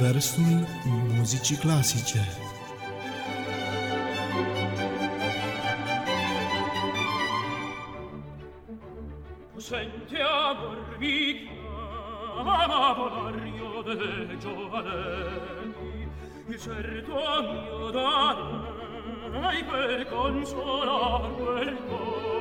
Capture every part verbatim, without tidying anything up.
Universul muzicii clasice. Sentiamo il volario dei giovani, il certo mio dai per consolar quel cor.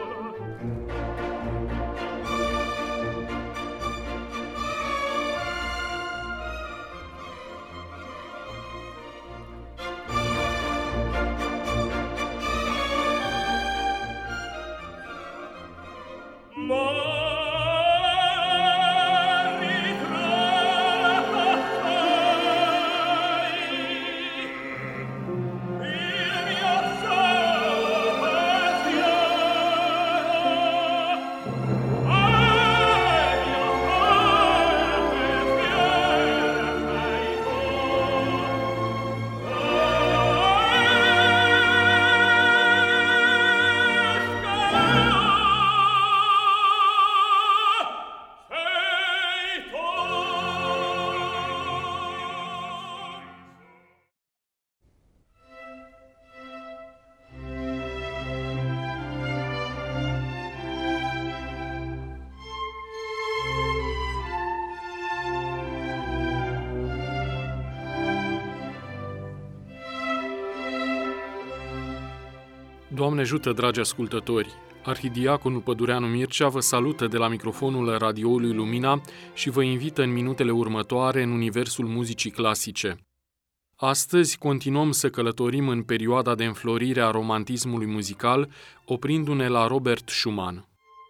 Doamne ajută, dragi ascultători! Arhidiaconul Pădureanu Mircea vă salută de la microfonul radioului Lumina și vă invită în minutele următoare în universul muzicii clasice. Astăzi continuăm să călătorim în perioada de înflorire a romantismului muzical, oprindu-ne la Robert Schumann.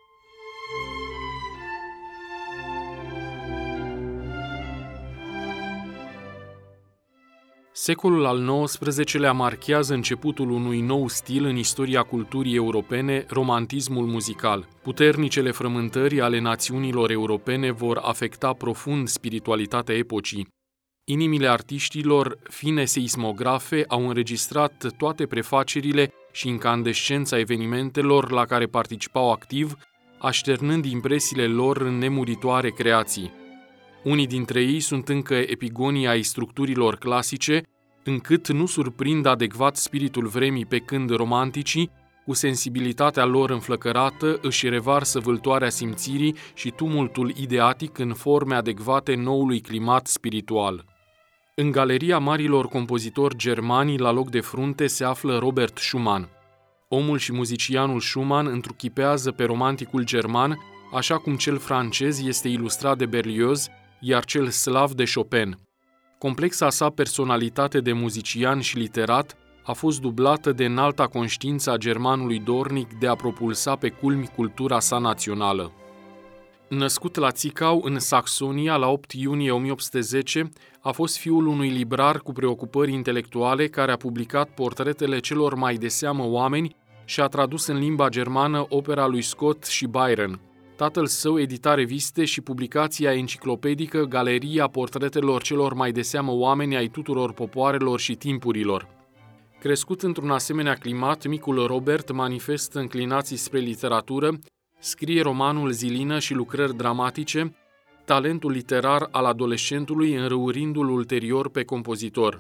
Secolul al nouăsprezecelea marchează începutul unui nou stil în istoria culturii europene, romantismul muzical. Puternicele frământări ale națiunilor europene vor afecta profund spiritualitatea epocii. Inimile artiștilor, fine seismografe, au înregistrat toate prefacerile și incandescența evenimentelor la care participau activ, așternând impresiile lor în nemuritoare creații. Unii dintre ei sunt încă epigonii ai structurilor clasice, încât nu surprind adecvat spiritul vremii, pe când romanticii, cu sensibilitatea lor înflăcărată, își revarsă vâltoarea simțirii și tumultul ideatic în forme adecvate noului climat spiritual. În galeria marilor compozitori germani, la loc de frunte, se află Robert Schumann. Omul și muzicianul Schumann întruchipează pe romanticul german, așa cum cel francez este ilustrat de Berlioz, iar cel slav de Chopin. Complexa sa personalitate de muzician și literat a fost dublată de înalta conștiință a germanului dornic de a propulsa pe culmi cultura sa națională. Născut la Zwickau, în Saxonia, la opt iunie o mie opt sute zece, a fost fiul unui librar cu preocupări intelectuale care a publicat portretele celor mai de seamă oameni și a tradus în limba germană opera lui Scott și Byron. Tatăl său edita reviste și publicația enciclopedică Galeria portretelor celor mai de seamă oameni ai tuturor popoarelor și timpurilor. Crescut într-un asemenea climat, micul Robert manifestă înclinații spre literatură, scrie romanul Zilină și lucrări dramatice, talentul literar al adolescentului înrăurindu-l ulterior pe compozitor.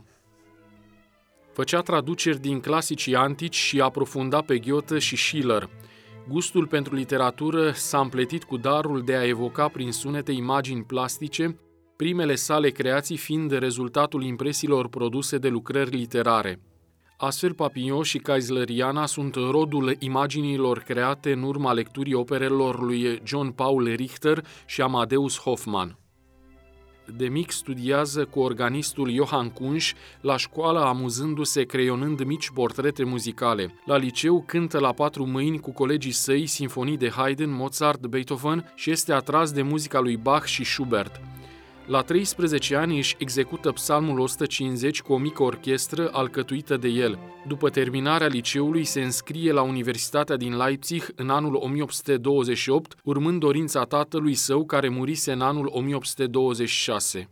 Făcea traduceri din clasicii antici și aprofunda pe Goethe și Schiller. Gustul pentru literatură s-a împletit cu darul de a evoca prin sunete imagini plastice, primele sale creații fiind rezultatul impresiilor produse de lucrări literare. Astfel, Papillon și Kaisleriana sunt rodul imaginilor create în urma lecturii operelor lui John Paul Richter și Amadeus Hoffmann. De mic studiază cu organistul Johann Kunsch, la școală amuzându-se creionând mici portrete muzicale. La liceu cântă la patru mâini cu colegii săi sinfonii de Haydn, Mozart, Beethoven și este atras de muzica lui Bach și Schubert. La treisprezece ani își execută psalmul o sută cincizeci cu o mică orchestră alcătuită de el. După terminarea liceului se înscrie la Universitatea din Leipzig în anul o mie opt sute douăzeci și opt, urmând dorința tatălui său care murise în anul o mie opt sute douăzeci și șase.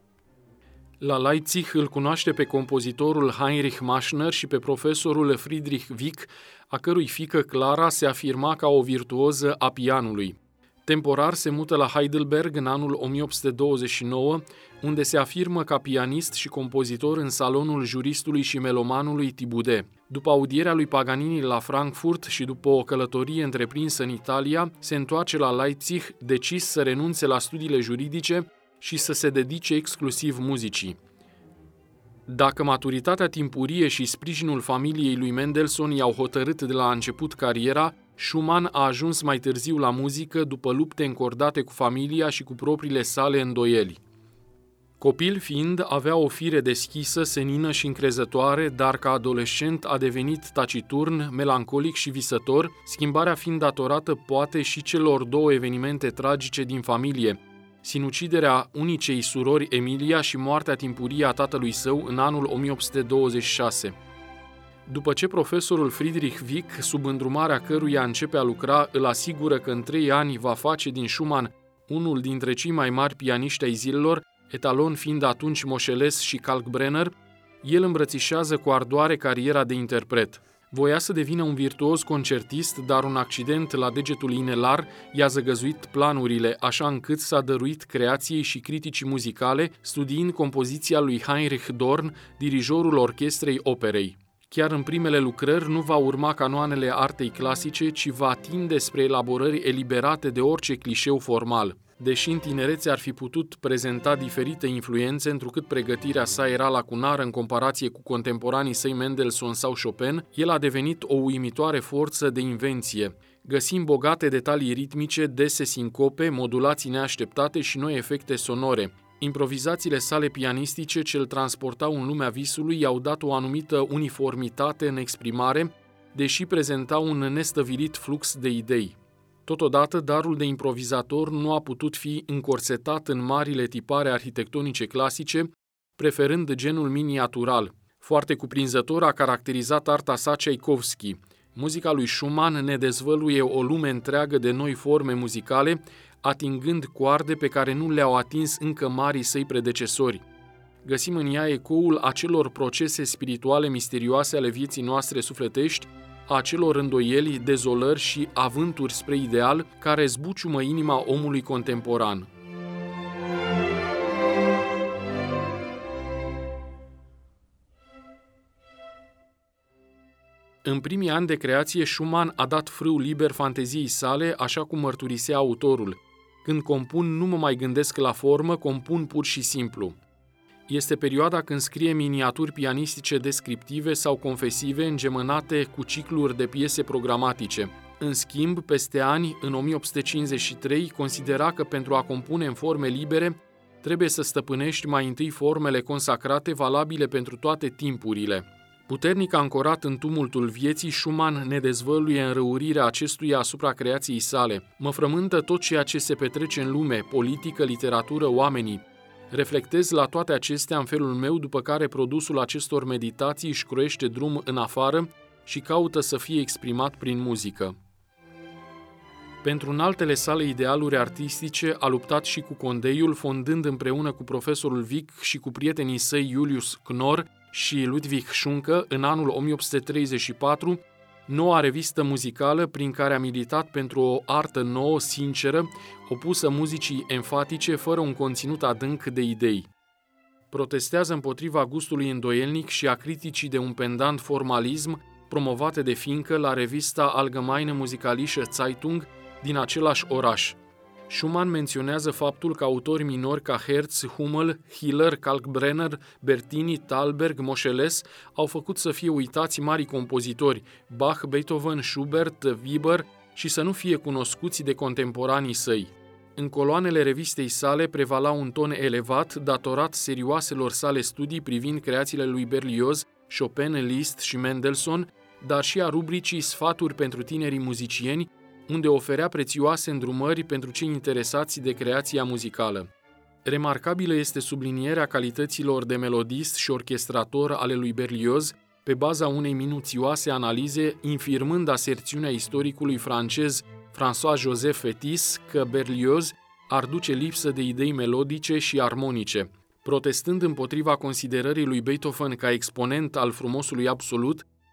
La Leipzig îl cunoaște pe compozitorul Heinrich Maschner și pe profesorul Friedrich Wieck, a cărui fiică Clara se afirma ca o virtuoză a pianului. Temporar se mută la Heidelberg în anul o mie opt sute douăzeci și nouă, unde se afirmă ca pianist și compozitor în salonul juristului și melomanului Thibaudet. După audierea lui Paganini la Frankfurt și după o călătorie întreprinsă în Italia, se întoarce la Leipzig, decis să renunțe la studiile juridice și să se dedice exclusiv muzicii. Dacă maturitatea timpurie și sprijinul familiei lui Mendelssohn i-au hotărât de la început cariera, Schumann a ajuns mai târziu la muzică după lupte încordate cu familia și cu propriile sale îndoieli. Copil fiind, avea o fire deschisă, senină și încrezătoare, dar ca adolescent a devenit taciturn, melancolic și visător, schimbarea fiind datorată poate și celor două evenimente tragice din familie, sinuciderea unicei surori Emilia și moartea timpurie a tatălui său în anul o mie opt sute douăzeci și șase. După ce profesorul Friedrich Wieck, sub îndrumarea căruia începe a lucra, îl asigură că în trei ani va face din Schumann unul dintre cei mai mari pianiști ai zilelor, etalon fiind atunci Moscheles și Kalkbrenner, el îmbrățișează cu ardoare cariera de interpret. Voia să devină un virtuos concertist, dar un accident la degetul inelar i-a zăgăzuit planurile, așa încât s-a dăruit creației și criticii muzicale, studiind compoziția lui Heinrich Dorn, dirijorul orchestrei operei. Chiar în primele lucrări nu va urma canoanele artei clasice, ci va tinde spre elaborări eliberate de orice clișeu formal. Deși în tinerețe ar fi putut prezenta diferite influențe, întrucât pregătirea sa era lacunară în comparație cu contemporanii săi Mendelssohn sau Chopin, el a devenit o uimitoare forță de invenție. Găsim bogate detalii ritmice, dese sincope, modulații neașteptate și noi efecte sonore. Improvizațiile sale pianistice ce îl transportau în lumea visului i-au dat o anumită uniformitate în exprimare, deși prezentau un nestăvilit flux de idei. Totodată, darul de improvizator nu a putut fi încorsetat în marile tipare arhitectonice clasice, preferând genul miniatural. Foarte cuprinzător a caracterizat arta sa Tchaikovsky. Muzica lui Schumann ne dezvăluie o lume întreagă de noi forme muzicale, atingând coarde pe care nu le-au atins încă marii săi predecesori. Găsim în ea ecoul acelor procese spirituale misterioase ale vieții noastre sufletești, a acelor îndoieli, dezolări și avânturi spre ideal care zbuciumă inima omului contemporan. În primii ani de creație, Schumann a dat frâu liber fanteziei sale, așa cum mărturisea autorul. Când compun, nu mă mai gândesc la formă, compun pur și simplu. Este perioada când scrie miniaturi pianistice descriptive sau confesive îngemănate cu cicluri de piese programatice. În schimb, peste ani, în o mie opt sute cincizeci și trei, considera că pentru a compune în forme libere, trebuie să stăpânești mai întâi formele consacrate valabile pentru toate timpurile. Puternic ancorat în tumultul vieții, Schumann ne dezvăluie înrăurirea acestuia asupra creației sale. Mă frământă tot ceea ce se petrece în lume, politică, literatură, oamenii. Reflectez la toate acestea în felul meu, după care produsul acestor meditații își croiește drum în afară și caută să fie exprimat prin muzică. Pentru înaltele sale idealuri artistice a luptat și cu condeiul, fondând împreună cu profesorul Wieck și cu prietenii săi Julius Knorr și Ludwig Schunke în anul o mie opt sute treizeci și patru, noua revistă muzicală prin care a militat pentru o artă nouă, sinceră, opusă muzicii enfatice, fără un conținut adânc de idei. Protestează împotriva gustului îndoielnic și a criticii de un pendant formalism promovate de Fincă la revista Allgemeine Musikalische Zeitung din același oraș. Schumann menționează faptul că autori minori ca Herz, Hummel, Hiller, Kalkbrenner, Bertini, Thalberg, Moscheles au făcut să fie uitați marii compozitori, Bach, Beethoven, Schubert, Weber, și să nu fie cunoscuți de contemporanii săi. În coloanele revistei sale prevala un ton elevat, datorat serioaselor sale studii privind creațiile lui Berlioz, Chopin, Liszt și Mendelssohn, dar și a rubricii Sfaturi pentru tinerii muzicieni, unde oferea prețioase îndrumări pentru cei interesați de creația muzicală. Remarcabilă este sublinierea calităților de melodist și orchestrator ale lui Berlioz, pe baza unei minuțioase analize, infirmând aserțiunea istoricului francez François-Joseph Fétis că Berlioz ar duce lipsă de idei melodice și armonice. Protestând împotriva considerării lui Beethoven ca exponent al frumosului absolut,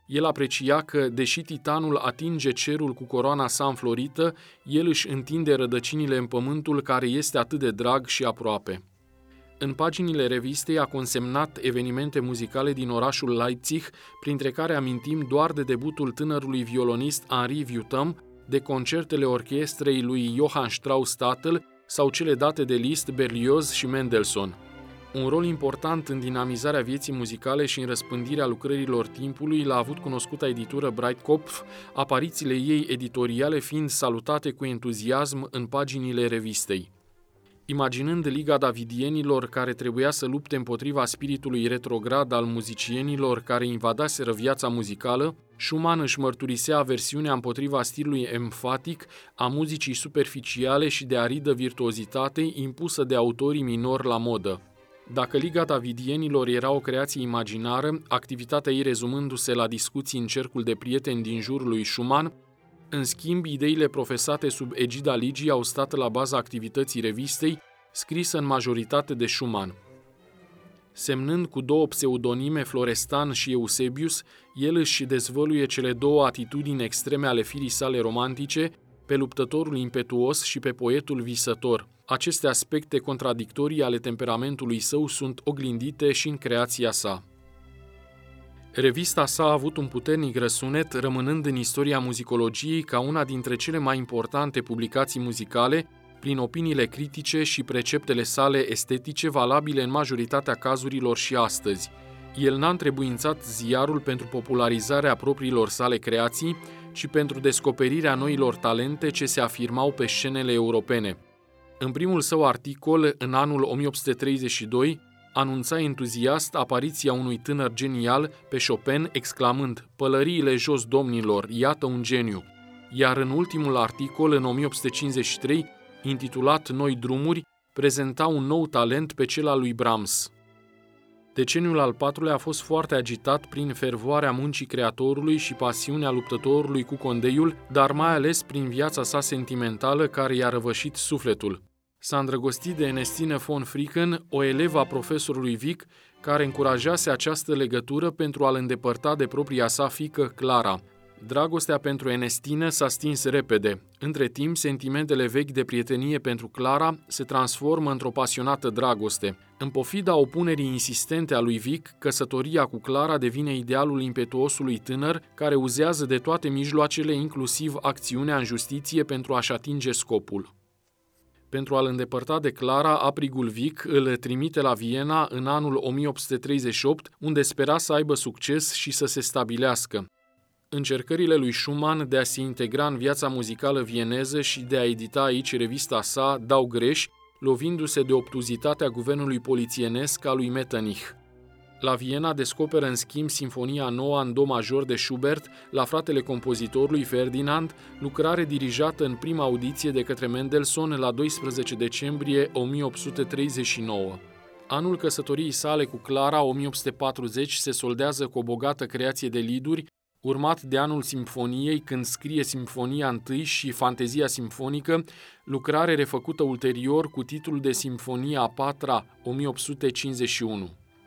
El aprecia că, deși titanul atinge cerul cu coroana sa înflorită, el își întinde rădăcinile în pământul care este atât de drag și aproape. În paginile revistei a consemnat evenimente muzicale din orașul Leipzig, printre care amintim doar de debutul tânărului violonist Henri Vieuxtemps, de concertele orchestrei lui Johann Strauss tatăl sau cele date de Liszt, Berlioz și Mendelssohn. Un rol important în dinamizarea vieții muzicale și în răspândirea lucrărilor timpului l-a avut cunoscuta editură Breitkopf, aparițiile ei editoriale fiind salutate cu entuziasm în paginile revistei. Imaginând Liga Davidienilor care trebuia să lupte împotriva spiritului retrograd al muzicienilor care invadaseră viața muzicală, Schumann își mărturisea aversiunea împotriva stilului emfatic, a muzicii superficiale și de aridă virtuozitate impusă de autorii minori la modă. Dacă Liga Davidienilor era o creație imaginară, activitatea ei rezumându-se la discuții în cercul de prieteni din jurul lui Schumann, în schimb, ideile profesate sub egida ligii au stat la baza activității revistei, scrisă în majoritate de Schumann. Semnând cu două pseudonime Florestan și Eusebius, el își dezvăluie cele două atitudini extreme ale firii sale romantice, pe luptătorul impetuos și pe poetul visător. Aceste aspecte contradictorii ale temperamentului său sunt oglindite și în creația sa. Revista sa a avut un puternic răsunet, rămânând în istoria muzicologiei ca una dintre cele mai importante publicații muzicale, prin opiniile critice și preceptele sale estetice valabile în majoritatea cazurilor și astăzi. El n-a întrebuințat ziarul pentru popularizarea propriilor sale creații, ci pentru descoperirea noilor talente ce se afirmau pe scenele europene. În primul său articol, în anul o mie opt sute treizeci și doi, anunța entuziast apariția unui tânăr genial pe Chopin, exclamând: "Pălăriile jos, domnilor, iată un geniu!" Iar în ultimul articol, în o mie opt sute cincizeci și trei, intitulat Noi drumuri, prezenta un nou talent pe cel al lui Brahms. Deceniul al patrulea a fost foarte agitat prin fervoarea muncii creatorului și pasiunea luptătorului cu condeiul, dar mai ales prin viața sa sentimentală care i-a răvășit sufletul. S-a îndrăgostit de Ernestine von Fricken, o elevă a profesorului Wieck, care încurajase această legătură pentru a-l îndepărta de propria sa fiică, Clara. Dragostea pentru Ernestine s-a stins repede. Între timp, sentimentele vechi de prietenie pentru Clara se transformă într-o pasionată dragoste. În pofida opunerii insistente a lui Wieck, căsătoria cu Clara devine idealul impetuosului tânăr care uzează de toate mijloacele, inclusiv acțiunea în justiție, pentru a-și atinge scopul. Pentru a-l îndepărta de Clara, aprigul Wieck îl trimite la Viena în anul o mie opt sute treizeci și opt, unde spera să aibă succes și să se stabilească. Încercările lui Schumann de a se integra în viața muzicală vieneză și de a edita aici revista sa dau greș, lovindu-se de obtuzitatea guvernului polițienesc al lui Metternich. La Viena descoperă în schimb Sinfonia nouă în do major de Schubert la fratele compozitorului Ferdinand, lucrare dirijată în prima audiție de către Mendelssohn la doisprezece decembrie o mie opt sute treizeci și nouă. Anul căsătoriei sale cu Clara, o mie opt sute patruzeci, se soldează cu o bogată creație de lieduri, urmat de anul simfoniei, când scrie Simfonia întâi și Fantezia simfonică, lucrare refăcută ulterior cu titlul de Simfonia a patra, o mie opt sute cincizeci și unu.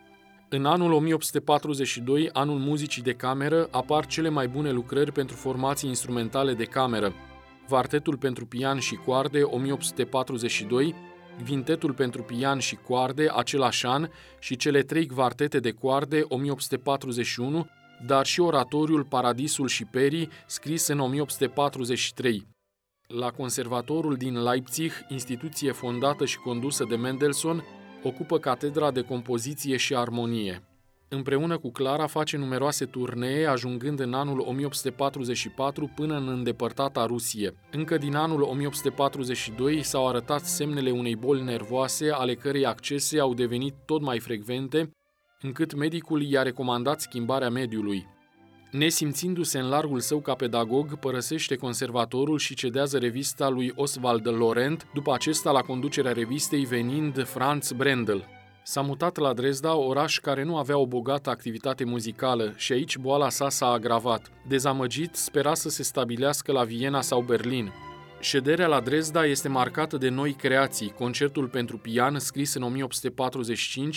În anul o mie opt sute patruzeci și doi, anul muzicii de cameră, apar cele mai bune lucrări pentru formații instrumentale de cameră: Vartetul pentru pian și coarde, o mie opt sute patruzeci și doi, Vintetul pentru pian și coarde, același an, și cele trei quartete de coarde, o mie opt sute patruzeci și unu, dar și oratoriul Paradisul și Perii, scris în o mie opt sute patruzeci și trei. La Conservatorul din Leipzig, instituție fondată și condusă de Mendelssohn, ocupă catedra de compoziție și armonie. Împreună cu Clara face numeroase turnee, ajungând în anul o mie opt sute patruzeci și patru până în îndepărtata Rusie. Încă din anul o mie opt sute patruzeci și doi s-au arătat semnele unei boli nervoase, ale cărei accese au devenit tot mai frecvente, încât medicul i-a recomandat schimbarea mediului. Nesimțindu-se în largul său ca pedagog, părăsește conservatorul și cedează revista lui Oswald Lorent, după acesta la conducerea revistei venind Franz Brendel. S-a mutat la Dresda, oraș care nu avea o bogată activitate muzicală, și aici boala sa s-a agravat. Dezamăgit, spera să se stabilească la Viena sau Berlin. Șederea la Dresda este marcată de noi creații: Concertul pentru pian, scris în o mie opt sute patruzeci și cinci,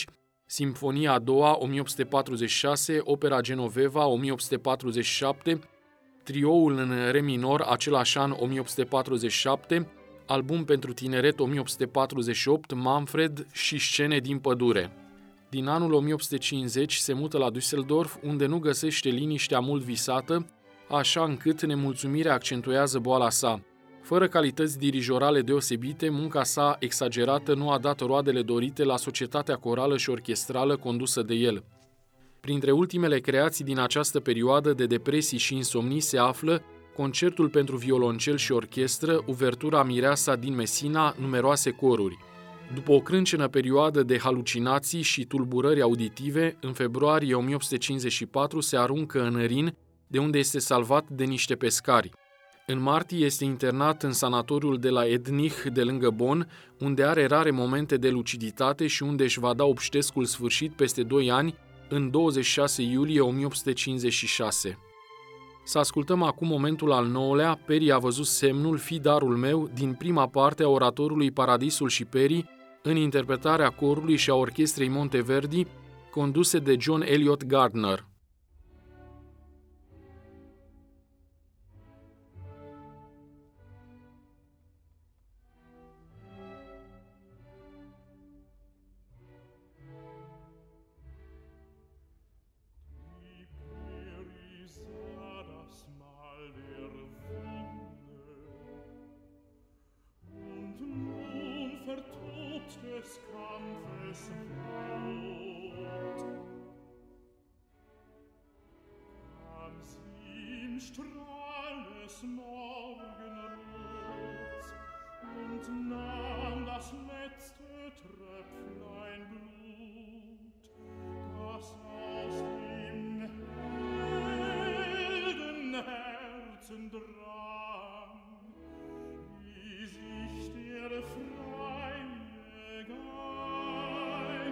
Simfonia a doua, o mie opt sute patruzeci și șase, Opera Genoveva, o mie opt sute patruzeci și șapte, Trioul în re minor, același an, o mie opt sute patruzeci și șapte, Album pentru tineret, o mie opt sute patruzeci și opt, Manfred și Scene din pădure. Din anul o mie opt sute cincizeci se mută la Düsseldorf, unde nu găsește liniștea mult visată, așa încât nemulțumirea accentuează boala sa. Fără calități dirijorale deosebite, munca sa exagerată nu a dat roadele dorite la societatea corală și orchestrală condusă de el. Printre ultimele creații din această perioadă de depresii și insomnii se află Concertul pentru violoncel și orchestră, Uvertura Mireasa din Messina, numeroase coruri. După o crâncenă perioadă de halucinații și tulburări auditive, în februarie o mie opt sute cincizeci și patru se aruncă în Rin, de unde este salvat de niște pescari. În martie este internat în sanatoriul de la Ednich, de lângă Bonn, unde are rare momente de luciditate și unde își va da obștescul sfârșit peste doi ani, în douăzeci și șase iulie o mie opt sute cincizeci și șase. Să ascultăm acum momentul al nouălea, Peri a văzut semnul, fi darul meu, din prima parte a oratorului Paradisul și Peri, în interpretarea corului și a orchestrei Monteverdi, conduse de John Eliot Gardner. Des Kampfes Blut. Kam sie im Strahl des Morgenrots und nahm das letzte Tröpflein Blut, das aus dem Heldenherzen drang, wie sich der freie Geist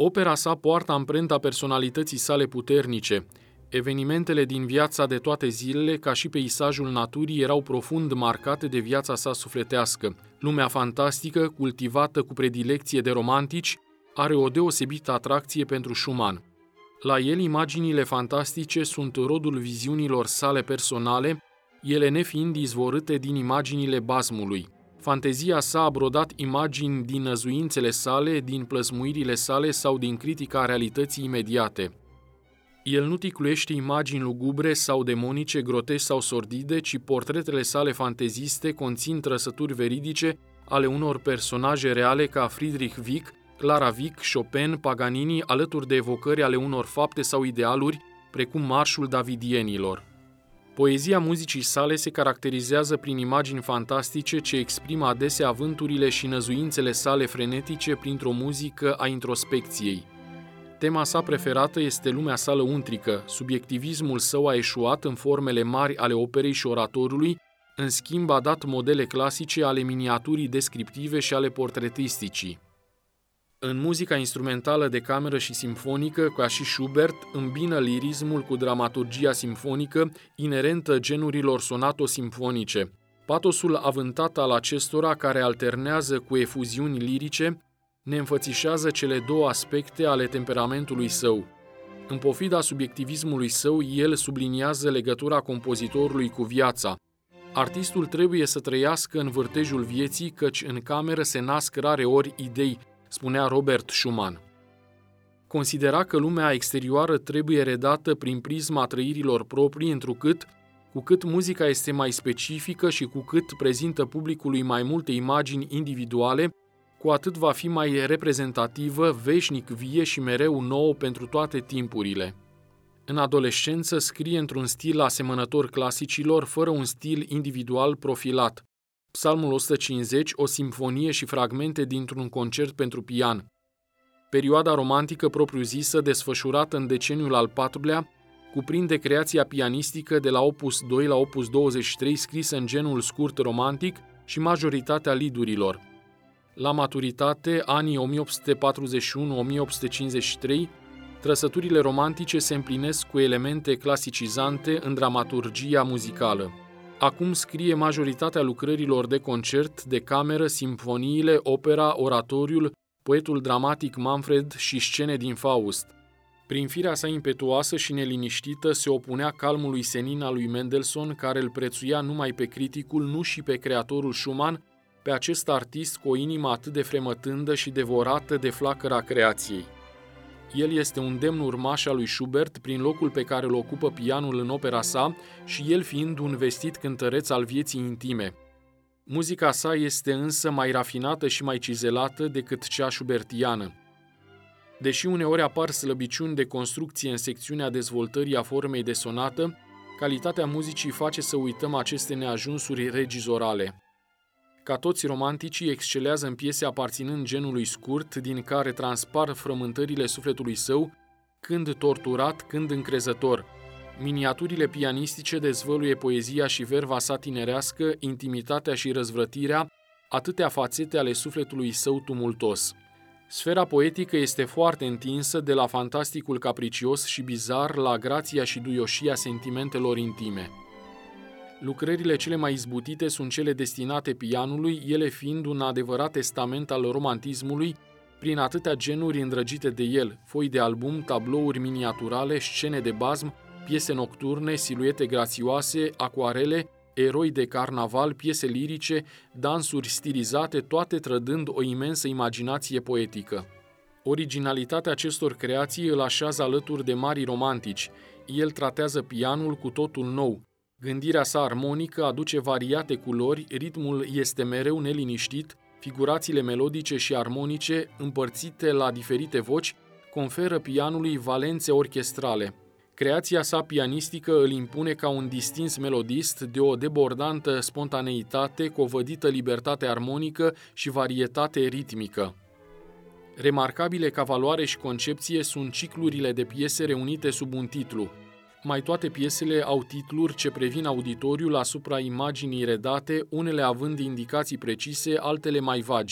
Opera sa poartă amprenta personalității sale puternice. Evenimentele din viața de toate zilele, ca și peisajul naturii, erau profund marcate de viața sa sufletească. Lumea fantastică, cultivată cu predilecție de romantici, are o deosebită atracție pentru Schumann. La el, imaginile fantastice sunt rodul viziunilor sale personale, ele nefiind izvorâte din imaginile basmului. Fantezia sa a brodat imagini din năzuințele sale, din plăsmuirile sale sau din critica realității imediate. El nu ticluiește imagini lugubre sau demonice, grotești sau sordide, ci portretele sale fanteziste conțin trăsături veridice ale unor personaje reale ca Friedrich Wieck, Clara Wieck, Chopin, Paganini, alături de evocări ale unor fapte sau idealuri, precum marșul davidienilor. Poezia muzicii sale se caracterizează prin imagini fantastice ce exprimă adesea avânturile și năzuințele sale frenetice printr-o muzică a introspecției. Tema sa preferată este lumea sa lăuntrică. Subiectivismul său a eșuat în formele mari ale operei și oratorului, în schimb a dat modele clasice ale miniaturii descriptive și ale portretisticii. În muzica instrumentală de cameră și simfonică, ca și Schubert, îmbină lirismul cu dramaturgia simfonică inerentă genurilor sonato-simfonice. Patosul avântat al acestora, care alternează cu efuziuni lirice, ne înfățișează cele două aspecte ale temperamentului său. În pofida subiectivismului său, el subliniază legătura compozitorului cu viața. Artistul trebuie să trăiască în vârtejul vieții, căci în cameră se nasc rareori idei, spunea Robert Schumann. Considera că lumea exterioară trebuie redată prin prisma trăirilor proprii, întrucât, cu cât muzica este mai specifică și cu cât prezintă publicului mai multe imagini individuale, cu atât va fi mai reprezentativă, veșnic vie și mereu nouă pentru toate timpurile. În adolescență scrie într-un stil asemănător clasicilor, fără un stil individual profilat. Psalmul o sută cincizeci, o simfonie și fragmente dintr-un concert pentru pian. Perioada romantică propriu-zisă, desfășurată în deceniul al patrulea, cuprinde creația pianistică de la opus doi la opus douăzeci și trei, scrisă în genul scurt romantic și majoritatea lidurilor. La maturitate, anii o mie opt sute patruzeci și unu - o mie opt sute cincizeci și trei, trăsăturile romantice se împlinesc cu elemente clasicizante în dramaturgia muzicală. Acum scrie majoritatea lucrărilor de concert, de cameră, simfoniile, opera, oratoriul, poetul dramatic Manfred și scene din Faust. Prin firea sa impetuoasă și neliniștită se opunea calmului senin al lui Mendelssohn, care îl prețuia numai pe criticul, nu și pe creatorul Schumann, pe acest artist cu o inimă atât de fremătândă și devorată de flacăra creației. El este un demn urmaș al lui Schubert prin locul pe care îl ocupă pianul în opera sa și el fiind un vestit cântăreț al vieții intime. Muzica sa este însă mai rafinată și mai cizelată decât cea schubertiană. Deși uneori apar slăbiciuni de construcție în secțiunea dezvoltării a formei de sonată, calitatea muzicii face să uităm aceste neajunsuri regizorale. Ca toți romanticii, excelează în piese aparținând genului scurt, din care transpar frământările sufletului său, când torturat, când încrezător. Miniaturile pianistice dezvăluie poezia și verva sa tinerească, intimitatea și răzvrătirea, atâtea fațete ale sufletului său tumultos. Sfera poetică este foarte întinsă, de la fantasticul capricios și bizar la grația și duioșia sentimentelor intime. Lucrările cele mai izbutite sunt cele destinate pianului, ele fiind un adevărat testament al romantismului, prin atâtea genuri îndrăgite de el, foi de album, tablouri miniaturale, scene de bazm, piese nocturne, siluete grațioase, acuarele, eroi de carnaval, piese lirice, dansuri stilizate, toate trădând o imensă imaginație poetică. Originalitatea acestor creații îl așează alături de marii romantici. El tratează pianul cu totul nou. Gândirea sa armonică aduce variate culori, ritmul este mereu neliniștit, figurațiile melodice și armonice, împărțite la diferite voci, conferă pianului valențe orchestrale. Creația sa pianistică îl impune ca un distins melodist de o debordantă spontaneitate, cu o vădită libertate armonică și varietate ritmică. Remarcabile ca valoare și concepție sunt ciclurile de piese reunite sub un titlu. Mai toate piesele au titluri ce previn auditoriul asupra imaginii redate, unele având indicații precise, altele mai vagi.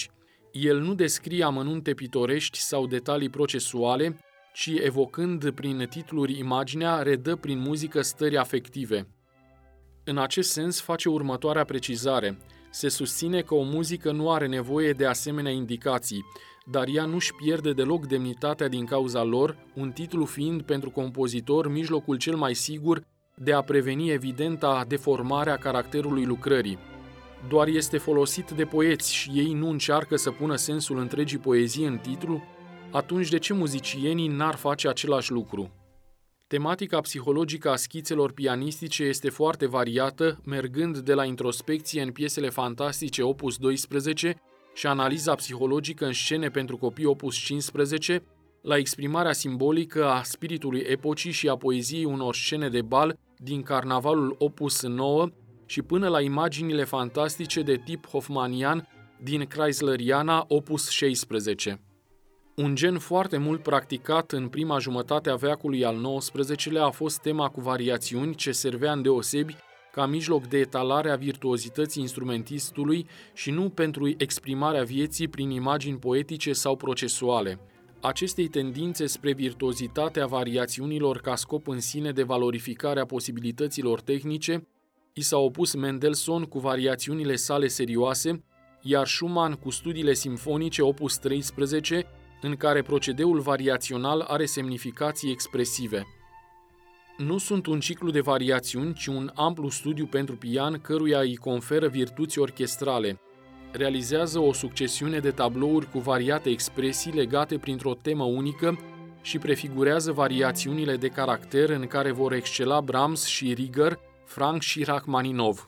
El nu descrie amănunte pitorești sau detalii procesuale, ci, evocând prin titluri imaginea, redă prin muzică stări afective. În acest sens face următoarea precizare. Se susține că o muzică nu are nevoie de asemenea indicații, dar ea nu-și pierde deloc demnitatea din cauza lor, un titlu fiind pentru compozitor mijlocul cel mai sigur de a preveni evidenta deformare a caracterului lucrării. Doar este folosit de poeți și ei nu încearcă să pună sensul întregii poezii în titlu, atunci de ce muzicienii n-ar face același lucru? Tematica psihologică a schițelor pianistice este foarte variată, mergând de la introspecție în piesele fantastice opus doisprezece și analiza psihologică în scene pentru copii opus cincisprezece, la exprimarea simbolică a spiritului epocii și a poeziei unor scene de bal din Carnavalul opus nouă și până la imaginile fantastice de tip hoffmanian din Chrysleriana opus șaisprezece. Un gen foarte mult practicat în prima jumătate a veacului al nouăsprezecelea a fost tema cu variațiuni, ce servea îndeosebi ca mijloc de etalare a virtuozității instrumentistului și nu pentru exprimarea vieții prin imagini poetice sau procesuale. Acestei tendințe spre virtuozitatea variațiunilor ca scop în sine de valorificare a posibilităților tehnice i s-a opus Mendelssohn cu variațiunile sale serioase, iar Schumann cu studiile simfonice opus treisprezece, în care procedeul variațional are semnificații expresive. Nu sunt un ciclu de variațiuni, ci un amplu studiu pentru pian căruia îi conferă virtuți orchestrale. Realizează o succesiune de tablouri cu variate expresii legate printr-o temă unică și prefigurează variațiunile de caracter în care vor excela Brahms și Rieger, Franck și Rachmaninov.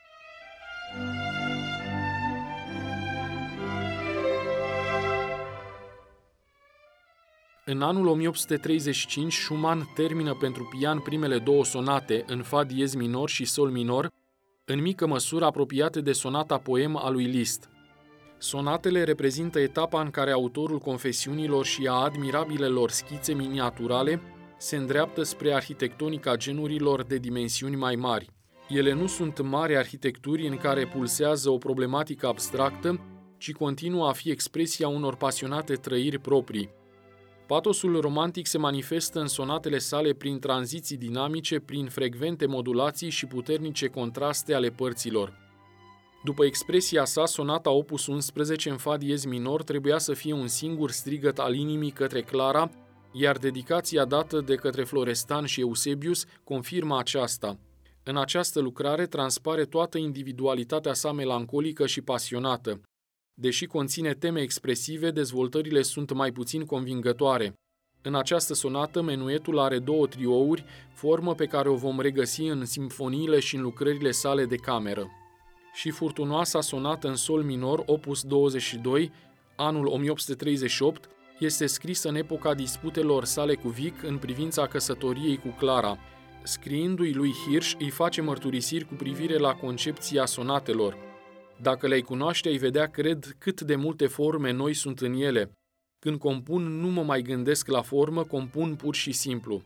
În anul o mie opt sute treizeci și cinci, Schumann termină pentru pian primele două sonate, în fa diez minor și sol minor, în mică măsură apropiate de sonata poem a lui Liszt. Sonatele reprezintă etapa în care autorul confesiunilor și a admirabilelor schițe miniaturale se îndreaptă spre arhitectonica genurilor de dimensiuni mai mari. Ele nu sunt mari arhitecturi în care pulsează o problematică abstractă, ci continuă a fi expresia unor pasionate trăiri proprii. Patosul romantic se manifestă în sonatele sale prin tranziții dinamice, prin frecvente modulații și puternice contraste ale părților. După expresia sa, sonata opus unsprezece în fa diez minor trebuia să fie un singur strigăt al inimii către Clara, iar dedicația dată de către Florestan și Eusebius confirmă aceasta. În această lucrare transpare toată individualitatea sa melancolică și pasionată. Deși conține teme expresive, dezvoltările sunt mai puțin convingătoare. În această sonată, menuetul are două triouri, formă pe care o vom regăsi în simfoniile și în lucrările sale de cameră. Și furtunoasa sonată în sol minor, opus douăzeci și doi, anul o mie opt sute treizeci și opt, este scrisă în epoca disputelor sale cu Wieck în privința căsătoriei cu Clara. Scriindu-i lui Hirsch, îi face mărturisiri cu privire la concepția sonatelor. Dacă le-ai cunoaște, ai vedea, cred, cât de multe forme noi sunt în ele. Când compun, nu mă mai gândesc la formă, compun pur și simplu.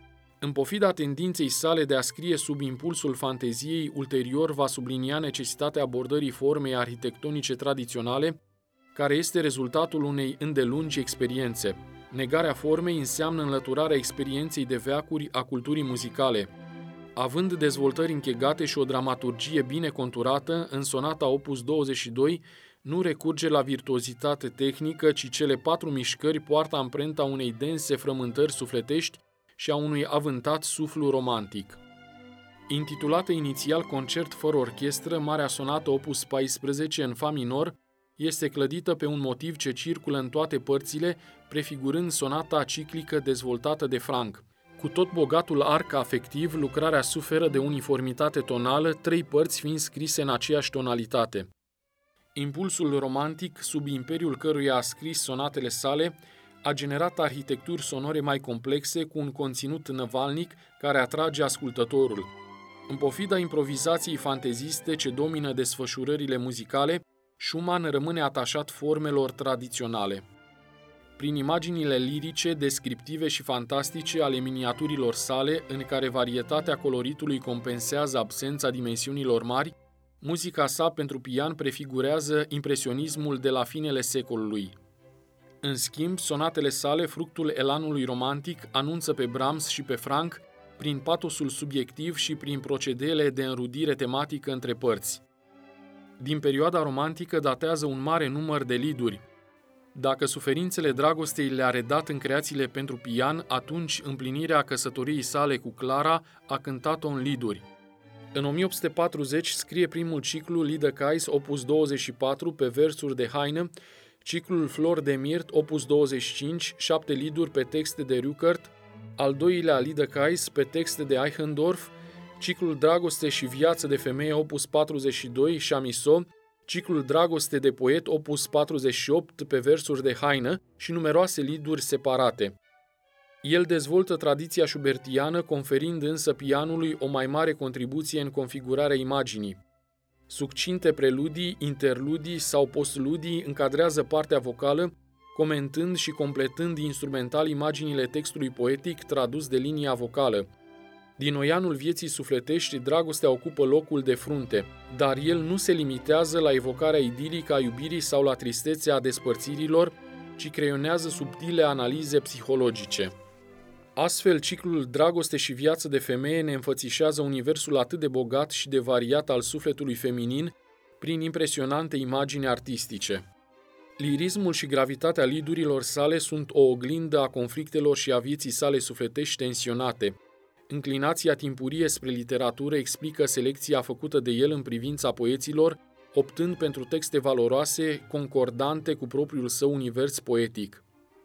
În pofida tendinței sale de a scrie sub impulsul fanteziei, ulterior va sublinia necesitatea abordării formei arhitectonice tradiționale, care este rezultatul unei îndelungi experiențe. Negarea formei înseamnă înlăturarea experienței de veacuri a culturii muzicale. Având dezvoltări închegate și o dramaturgie bine conturată, în sonata opus douăzeci și doi nu recurge la virtuozitate tehnică, ci cele patru mișcări poartă amprenta unei dense frământări sufletești și a unui avântat suflu romantic. Intitulată inițial Concert fără orchestră, Marea sonată opus paisprezece în fa minor este clădită pe un motiv ce circulă în toate părțile, prefigurând sonata ciclică dezvoltată de Franck. Cu tot bogatul arc afectiv, lucrarea suferă de uniformitate tonală, trei părți fiind scrise în aceeași tonalitate. Impulsul romantic, sub imperiul căruia a scris sonatele sale, a generat arhitecturi sonore mai complexe cu un conținut năvalnic care atrage ascultătorul. În pofida improvizației fanteziste ce domină desfășurările muzicale, Schumann rămâne atașat formelor tradiționale. Prin imaginile lirice, descriptive și fantastice ale miniaturilor sale, în care varietatea coloritului compensează absența dimensiunilor mari, Muzica sa pentru pian prefigurează impresionismul de la finele secolului. În schimb, sonatele sale, fructul elanului romantic, anunță pe Brahms și pe Franck prin patosul subiectiv și prin procedeele de înrudire tematică între părți. Din perioada romantică datează un mare număr de lieduri. Dacă suferințele dragostei le-a redat în creațiile pentru pian, atunci împlinirea căsătoriei sale cu Clara a cântat-o în lieduri. În o mie opt sute patruzeci scrie primul ciclu Liederkreis, opus douăzeci și patru, pe versuri de Heine, ciclul Flor de Mirt, opus douăzeci și cinci, șapte lieduri pe texte de Rückert, al doilea Liederkreis pe texte de Eichendorff, ciclul Dragoste și viață de femeie, opus patruzeci și doi, Chamisso, ciclul Dragoste de poet, opus patruzeci și opt, pe versuri de Heine și numeroase lieduri separate. El dezvoltă tradiția schubertiană, conferind însă pianului o mai mare contribuție în configurarea imaginii. Succinte preludii, interludii sau postludii încadrează partea vocală, comentând și completând instrumental imaginile textului poetic tradus de linia vocală. Din oianul vieții sufletești, dragostea ocupă locul de frunte, dar el nu se limitează la evocarea idilică a iubirii sau la tristețea despărțirilor, ci creionează subtile analize psihologice. Astfel, ciclul Dragoste și viață de femeie ne înfățișează universul atât de bogat și de variat al sufletului feminin prin impresionante imagini artistice. Lirismul și gravitatea lidurilor sale sunt o oglindă a conflictelor și a vieții sale sufletești tensionate. Înclinația timpurie spre literatură explică selecția făcută de el în privința poeților, optând pentru texte valoroase, concordante cu propriul său univers poetic.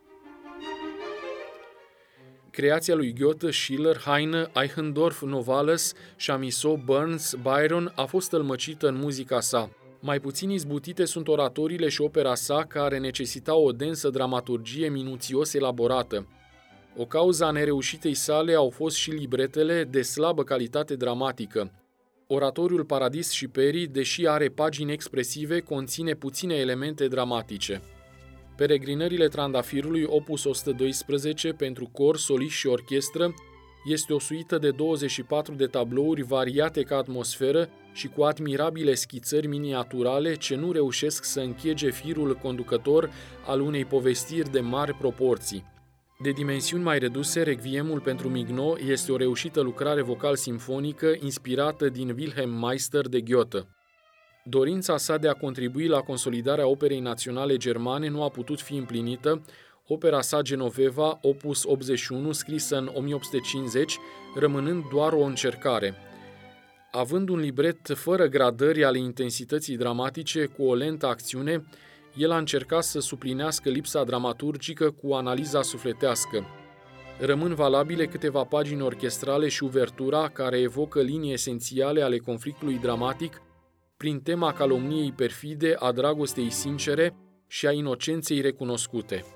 Creația lui Goethe, Schiller, Heine, Eichendorff, Novalis, Chamisso, Burns, Byron a fost tălmăcită în muzica sa. Mai puțin izbutite sunt oratoriile și opera sa, care necesitau o densă dramaturgie minuțios elaborată. O cauză a nereușitei sale au fost și libretele de slabă calitate dramatică. Oratoriul Paradis și Peri, deși are pagini expresive, conține puține elemente dramatice. Peregrinările Trandafirului, opus o sută doisprezece, pentru cor, soliști și orchestră, este o suită de douăzeci și patru de tablouri variate ca atmosferă și cu admirabile schițări miniaturale ce nu reușesc să închege firul conducător al unei povestiri de mari proporții. De dimensiuni mai reduse, Requiemul pentru Mignot este o reușită lucrare vocal-simfonică inspirată din Wilhelm Meister de Goethe. Dorința sa de a contribui la consolidarea operei naționale germane nu a putut fi împlinită. Opera sa Genoveva, opus optzeci și unu, scrisă în o mie opt sute cincizeci, rămânând doar o încercare. Având un libret fără gradări ale intensității dramatice, cu o lentă acțiune, el a încercat să suplinească lipsa dramaturgică cu analiza sufletească. Rămân valabile câteva pagini orchestrale și uvertura care evocă linii esențiale ale conflictului dramatic prin tema calomniei perfide, a dragostei sincere și a inocenței recunoscute.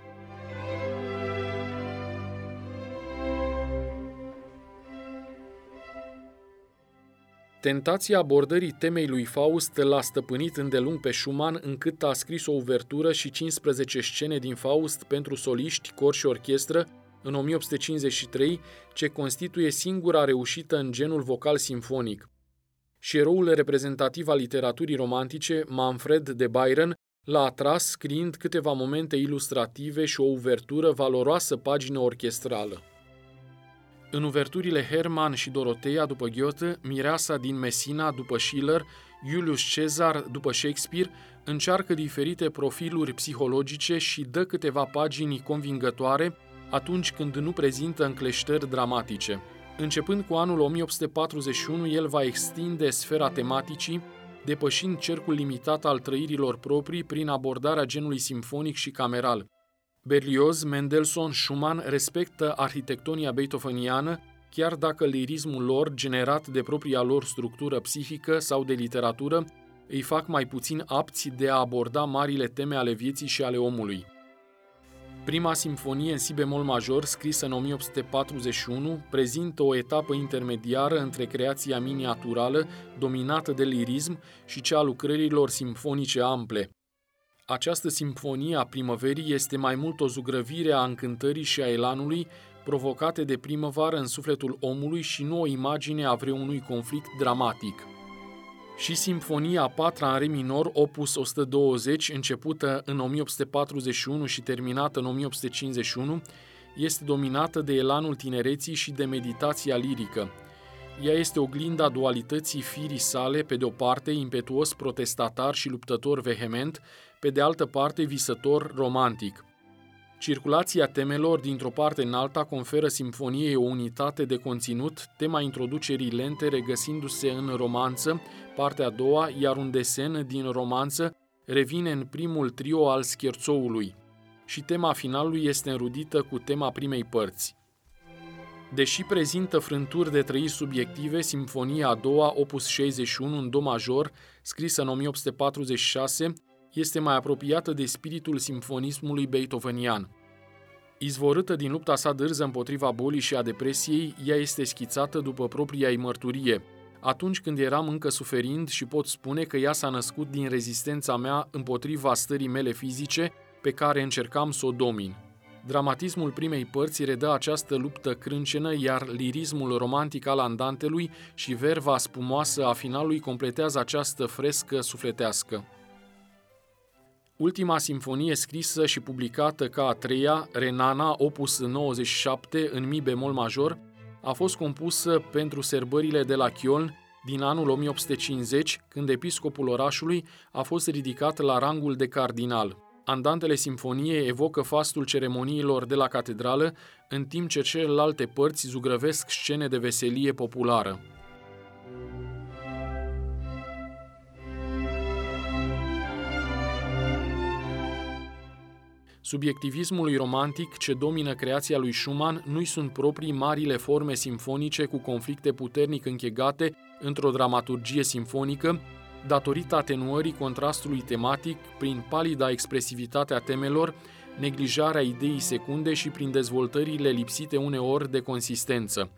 Tentația abordării temei lui Faust l-a stăpânit îndelung pe Schumann, încât a scris o uvertură și cincisprezece scene din Faust pentru soliști, cor și orchestră în o mie opt sute cincizeci și trei, ce constituie singura reușită în genul vocal simfonic. Și eroul reprezentativ al literaturii romantice, Manfred de Byron, l-a atras scriind câteva momente ilustrative și o uvertură valoroasă pagină orchestrală. În uverturile Hermann și Dorotea după Goethe, Mireasa din Messina după Schiller, Julius Caesar după Shakespeare, încearcă diferite profiluri psihologice și dă câteva pagini convingătoare atunci când nu prezintă încleștări dramatice. Începând cu anul o mie opt sute patruzeci și unu, el va extinde sfera tematicii, depășind cercul limitat al trăirilor proprii prin abordarea genului simfonic și cameral. Berlioz, Mendelssohn, Schumann respectă arhitectonia beethoveniană, chiar dacă lirismul lor, generat de propria lor structură psihică sau de literatură, îi fac mai puțin apți de a aborda marile teme ale vieții și ale omului. Prima simfonie în si bemol major, scrisă în o mie opt sute patruzeci și unu, prezintă o etapă intermediară între creația miniaturală, dominată de lirism, și cea a lucrărilor simfonice ample. Această simfonie a primăverii este mai mult o zugrăvire a încântării și a elanului provocate de primăvară în sufletul omului și nu o imagine a vreunui conflict dramatic. Și Simfonia a patra în re minor, opus o sută douăzeci, începută în o mie opt sute patruzeci și unu și terminată în o mie opt sute cincizeci și unu, este dominată de elanul tinereții și de meditația lirică. Ea este oglinda dualității firii sale, pe de o parte impetuos protestatar și luptător vehement, pe de altă parte visător romantic. Circulația temelor dintr-o parte în alta conferă simfoniei o unitate de conținut, tema introducerii lente regăsindu-se în romanță, partea a doua, iar un desen din romanță revine în primul trio al scherzoului și tema finalului este înrudită cu tema primei părți. Deși prezintă frânturi de trăiri subiective, Simfonia a doua, opus șaizeci și unu în do major, scrisă în o mie opt sute patruzeci și șase, este mai apropiată de spiritul simfonismului beethovenian. Izvorâtă din lupta sa dârză împotriva bolii și a depresiei, ea este schițată după propria ei mărturie. Atunci când eram încă suferind și pot spune că ea s-a născut din rezistența mea împotriva stării mele fizice, pe care încercam să o domin. Dramatismul primei părți redă această luptă crâncenă, iar lirismul romantic al andantelui și verva spumoasă a finalului completează această frescă sufletească. Ultima simfonie scrisă și publicată ca a treia, Renana, opus nouăzeci și șapte, în mi bemol major, a fost compusă pentru sărbările de la Köln din anul o mie opt sute cincizeci, când episcopul orașului a fost ridicat la rangul de cardinal. Andantele simfoniei evocă fastul ceremoniilor de la catedrală, în timp ce celelalte părți zugrăvesc scene de veselie populară. Subiectivismului romantic ce domină creația lui Schumann nu-i sunt proprii marile forme simfonice cu conflicte puternic închegate într-o dramaturgie simfonică, datorită atenuării contrastului tematic prin palida expresivitate a temelor, neglijarea ideii secunde și prin dezvoltările lipsite uneori de consistență.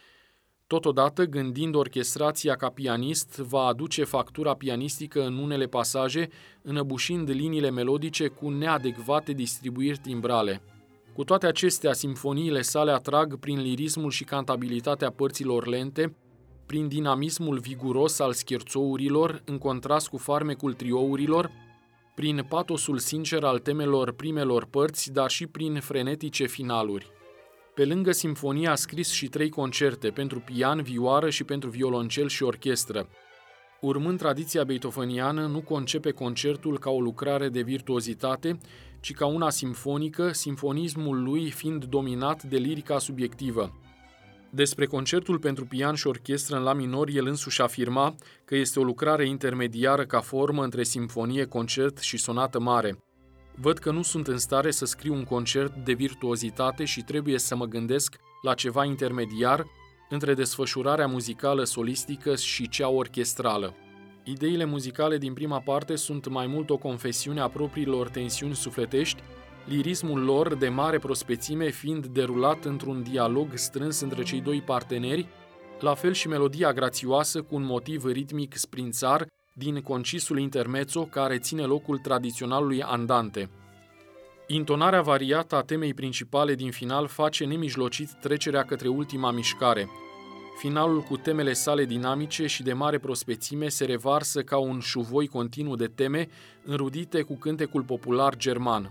Totodată, gândind orchestrația ca pianist, va aduce factura pianistică în unele pasaje, înăbușind liniile melodice cu neadecvate distribuiri timbrale. Cu toate acestea, simfoniile sale atrag prin lirismul și cantabilitatea părților lente, prin dinamismul viguros al scherzourilor, în contrast cu farmecul triourilor, prin patosul sincer al temelor primelor părți, dar și prin frenetice finaluri. Pe lângă simfonia a scris și trei concerte, pentru pian, vioară și pentru violoncel și orchestră. Urmând tradiția beethoveniană, nu concepe concertul ca o lucrare de virtuozitate, ci ca una simfonică, simfonismul lui fiind dominat de lirica subiectivă. Despre concertul pentru pian și orchestră în la minor, el însuși afirma că este o lucrare intermediară ca formă între simfonie, concert și sonată mare. Văd că nu sunt în stare să scriu un concert de virtuozitate și trebuie să mă gândesc la ceva intermediar între desfășurarea muzicală solistică și cea orchestrală. Ideile muzicale din prima parte sunt mai mult o confesiune a propriilor tensiuni sufletești, lirismul lor de mare prospețime fiind derulat într-un dialog strâns între cei doi parteneri, la fel și melodia grațioasă cu un motiv ritmic sprințar din concisul intermezzo care ține locul tradiționalului andante. Intonarea variată a temei principale din final face nemijlocit trecerea către ultima mișcare. Finalul cu temele sale dinamice și de mare prospețime se revarsă ca un șuvoi continuu de teme înrudite cu cântecul popular german.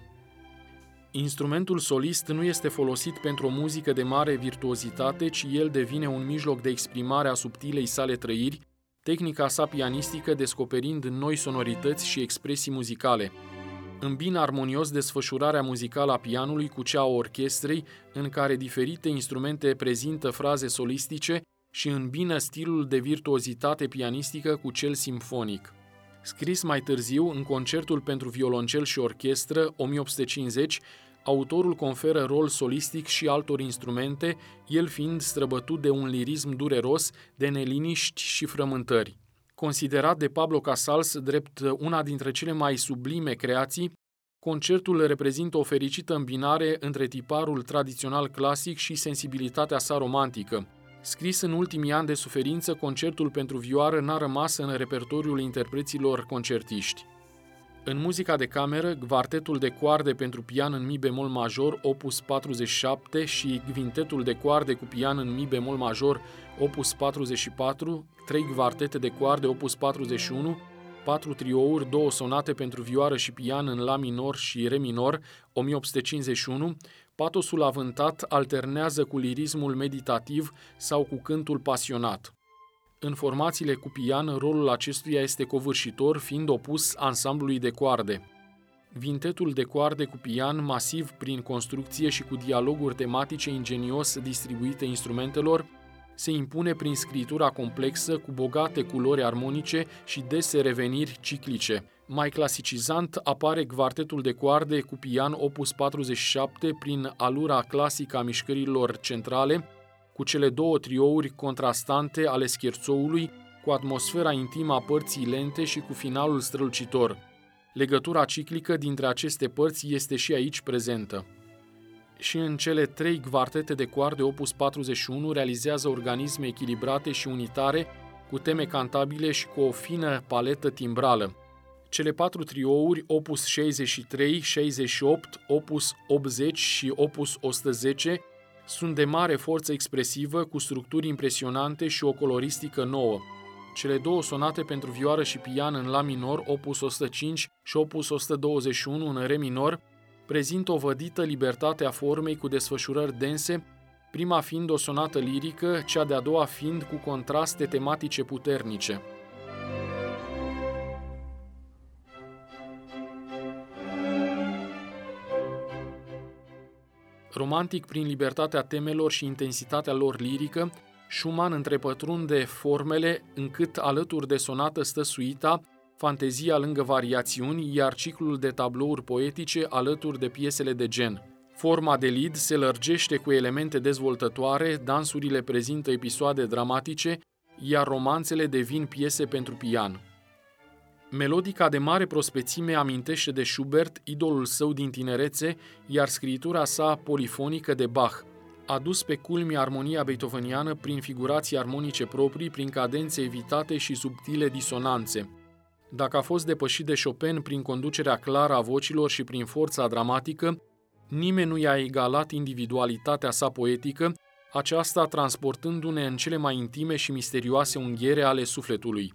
Instrumentul solist nu este folosit pentru o muzică de mare virtuozitate, ci el devine un mijloc de exprimare a subtilei sale trăiri, tehnica sa pianistică descoperind noi sonorități și expresii muzicale. Îmbină armonios desfășurarea muzicală a pianului cu cea a orchestrei, în care diferite instrumente prezintă fraze solistice și îmbină stilul de virtuozitate pianistică cu cel simfonic. Scris mai târziu, în concertul pentru violoncel și orchestră, o mie opt sute cincizeci, autorul conferă rol solistic și altor instrumente, el fiind străbătut de un lirism dureros, de neliniști și frământări. Considerat de Pablo Casals drept una dintre cele mai sublime creații, concertul reprezintă o fericită îmbinare între tiparul tradițional clasic și sensibilitatea sa romantică. Scris în ultimii ani de suferință, concertul pentru vioară n-a rămas în repertoriul interpreților concertiști. În muzica de cameră, Quartetul de coarde pentru pian în mi bemol major, opus patruzeci și șapte, și Quintetul de coarde cu pian în mi bemol major, opus patruzeci și patru, trei quartete de coarde, opus patruzeci și unu, patru triouri, două sonate pentru vioară și pian în la minor și re minor, o mie opt sute cincizeci și unu, patosul avântat alternează cu lirismul meditativ sau cu cântul pasionat. În formațiile cu pian, rolul acestuia este covârșitor, fiind opus ansamblului de coarde. Vintetul de coarde cu pian, masiv prin construcție și cu dialoguri tematice ingenios distribuite instrumentelor, se impune prin scritura complexă, cu bogate culori armonice și dese reveniri ciclice. Mai clasicizant apare Quartetul de coarde cu pian opus patruzeci și șapte prin alura clasică a mișcărilor centrale, cu cele două triouri contrastante ale scherzoului, cu atmosfera intimă a părții lente și cu finalul strălucitor. Legătura ciclică dintre aceste părți este și aici prezentă. Și în cele trei quartete de coarde opus patruzeci și unu realizează organisme echilibrate și unitare, cu teme cantabile și cu o fină paletă timbrală. Cele patru triouri, opus șaizeci și trei, șaizeci și opt, opus optzeci și opus o sută zece, sunt de mare forță expresivă, cu structuri impresionante și o coloristică nouă. Cele două sonate pentru vioară și pian în la minor, opus o sută cinci și opus o sută douăzeci și unu în re minor, prezintă o vădită libertate a formei cu desfășurări dense, prima fiind o sonată lirică, cea de-a doua fiind cu contraste tematice puternice. Romantic prin libertatea temelor și intensitatea lor lirică, Schumann întrepătrunde formele încât alături de sonată stă suita, fantezia lângă variațiuni, iar ciclul de tablouri poetice alături de piesele de gen. Forma de lied se lărgește cu elemente dezvoltătoare, dansurile prezintă episoade dramatice, iar romanțele devin piese pentru pian. Melodica de mare prospețime amintește de Schubert, idolul său din tinerețe, iar scritura sa polifonică de Bach. A dus pe culmi armonia beethoveniană prin figurații armonice proprii, prin cadențe evitate și subtile disonanțe. Dacă a fost depășit de Chopin prin conducerea clară a vocilor și prin forța dramatică, nimeni nu i-a egalat individualitatea sa poetică, aceasta transportându-ne în cele mai intime și misterioase unghiere ale sufletului.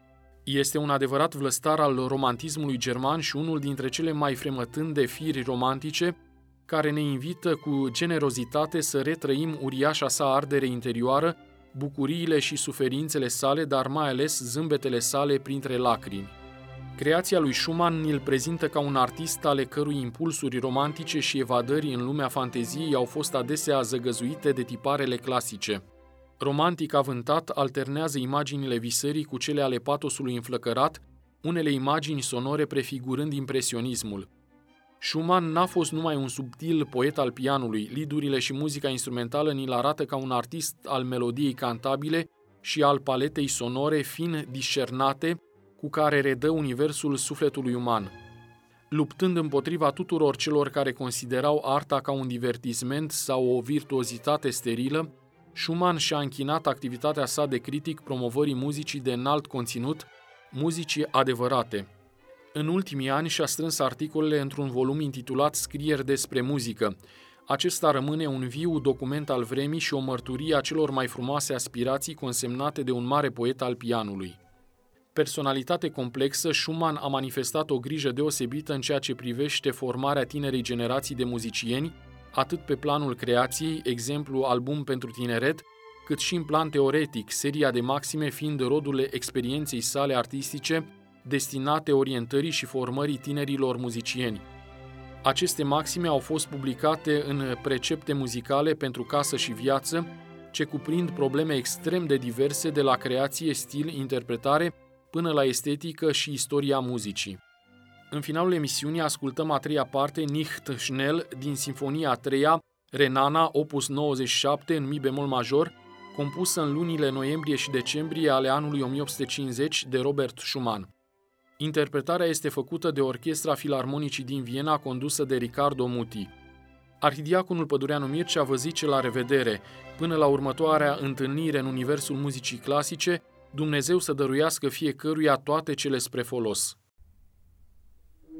Este un adevărat vlăstar al romantismului german și unul dintre cele mai fremătânde firi romantice, care ne invită cu generozitate să retrăim uriașa sa ardere interioară, bucuriile și suferințele sale, dar mai ales zâmbetele sale printre lacrimi. Creația lui Schumann îl prezintă ca un artist ale cărui impulsuri romantice și evadări în lumea fanteziei au fost adesea zăgăzuite de tiparele clasice. Romantic avântat, alternează imaginile visării cu cele ale patosului înflăcărat, unele imagini sonore prefigurând impresionismul. Schumann n-a fost numai un subtil poet al pianului, lidurile și muzica instrumentală ni-l arată ca un artist al melodiei cantabile și al paletei sonore fin discernate, cu care redă universul sufletului uman. Luptând împotriva tuturor celor care considerau arta ca un divertisment sau o virtuozitate sterilă, Schumann și-a închinat activitatea sa de critic promovării muzicii de înalt conținut, muzicii adevărate. În ultimii ani și-a strâns articolele într-un volum intitulat Scrieri despre muzică. Acesta rămâne un viu document al vremii și o mărturie a celor mai frumoase aspirații consemnate de un mare poet al pianului. Personalitate complexă, Schumann a manifestat o grijă deosebită în ceea ce privește formarea tinerei generații de muzicieni, atât pe planul creației, exemplu album pentru tineret, cât și în plan teoretic, seria de maxime fiind rodul experienței sale artistice, destinate orientării și formării tinerilor muzicieni. Aceste maxime au fost publicate în precepte muzicale pentru casă și viață, ce cuprind probleme extrem de diverse de la creație, stil, interpretare, până la estetică și istoria muzicii. În finalul emisiunii ascultăm a treia parte, Nicht schnell, din Sinfonia a treia, Renana, opus nouăzeci și șapte, în mi bemol major, compusă în lunile noiembrie și decembrie ale anului o mie opt sute cincizeci de Robert Schumann. Interpretarea este făcută de Orchestra Filarmonicii din Viena, condusă de Riccardo Muti. Arhidiaconul Pădureanu Mircea vă zice la revedere. Până la următoarea întâlnire în universul muzicii clasice, Dumnezeu să dăruiască fiecăruia toate cele spre folos.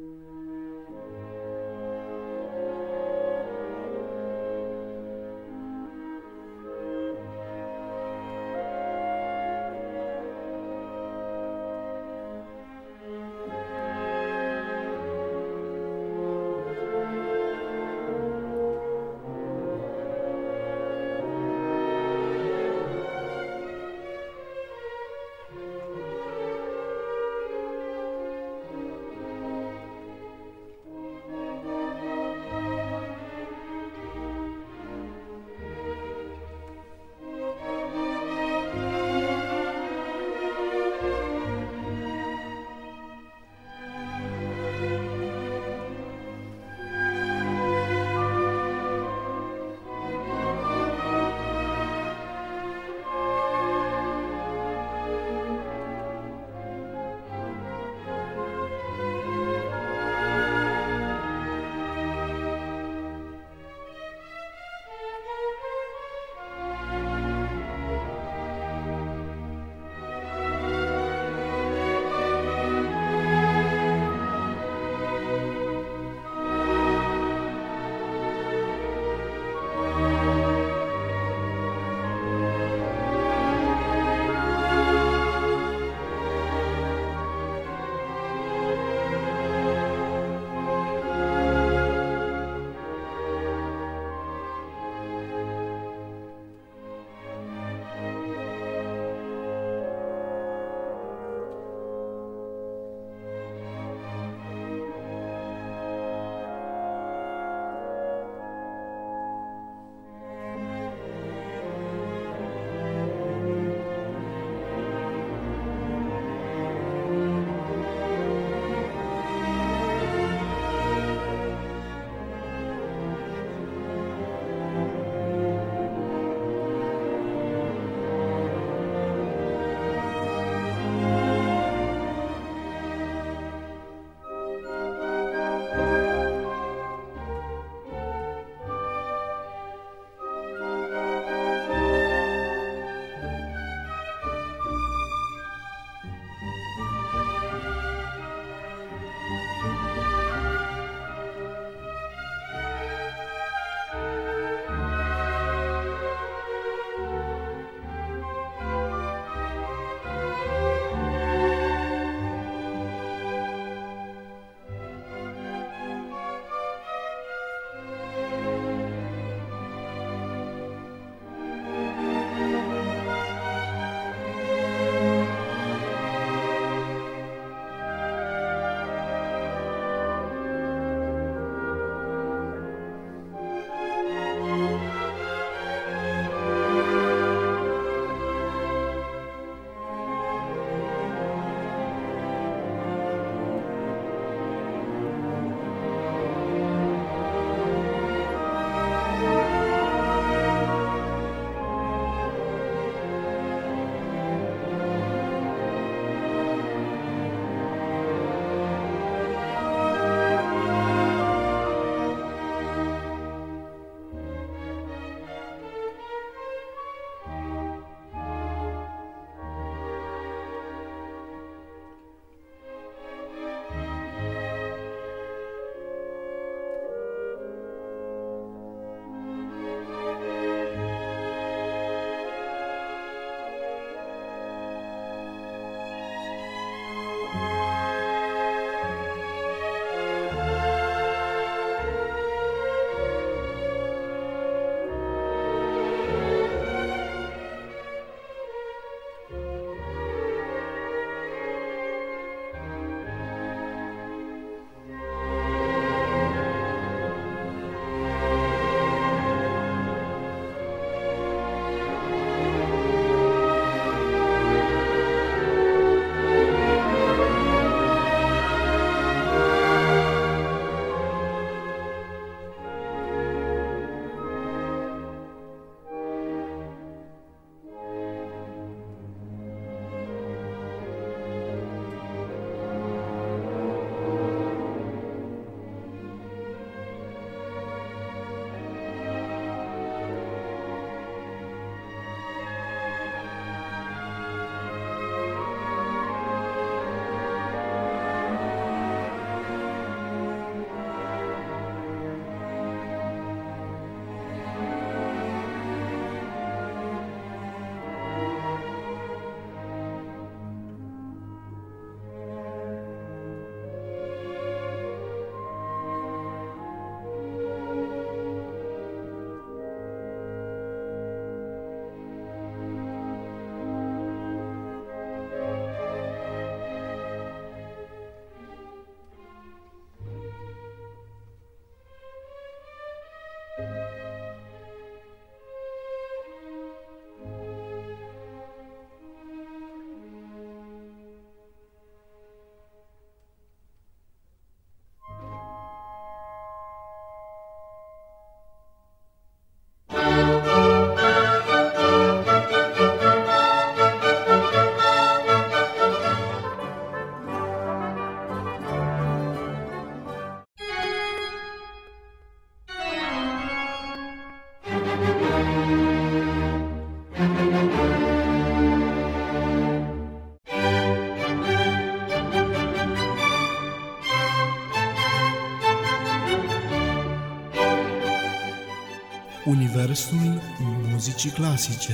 Universul muzicii clasice.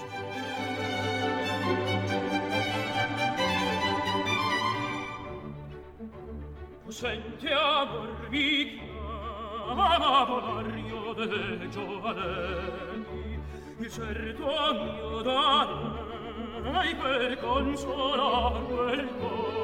Sentiamo mi chiama Volario de Giovanelli, il certo mio darei per consolar quel cuore.